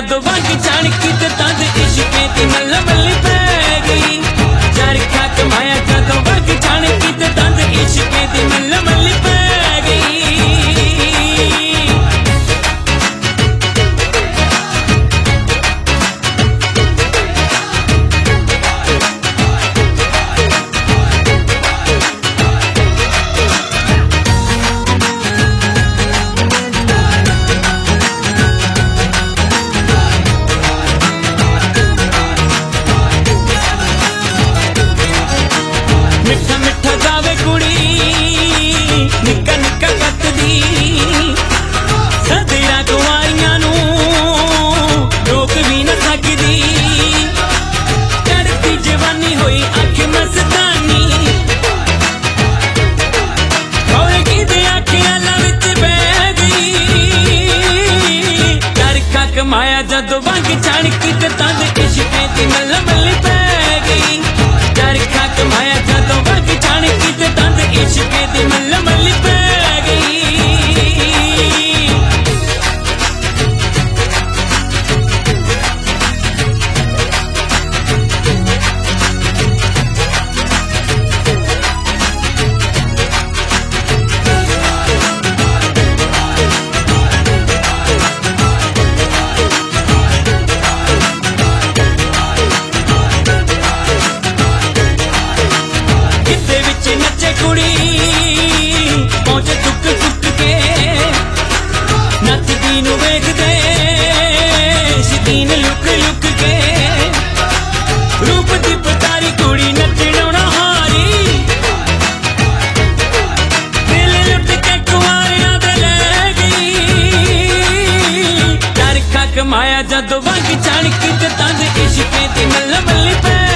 जदों वंग छणकी ते तंद इश्के दी मल्ल मल्ली पै गई। चरखा कमाया जदों वंग छणकी ते तंद इश्के दी मल्ल मल्ली पै गई। मिठा मिठा गावे कुड़ी निक्का निक्का कत दी सदेरा कुआरियां नू रोक भी न सकदी। चढ़ती जवानी होई अख मस्तानी होएगी दे अखियां विच बह गई। चरखा कमाया जदों वंग छणकी ते तंद इश्के दी मल्ल मल्ली पै गई। चरखा कमाया जदों वंग छणकी ते तंद इश्के दी मल्ल मल्ली पै गई। गिद्दे विच नचे कुड़ी पहुंचे चुक चुक के नचदी नू वेखदे शकीन लुक लुक के। रूप दी पतारी कुड़ी नचणों ना हारी दिल लुट के कुआरियां दे लै गई। चरखा कमाया जदों वंग छणकी ते तंद इश्के दी मल्ल मल्ली पै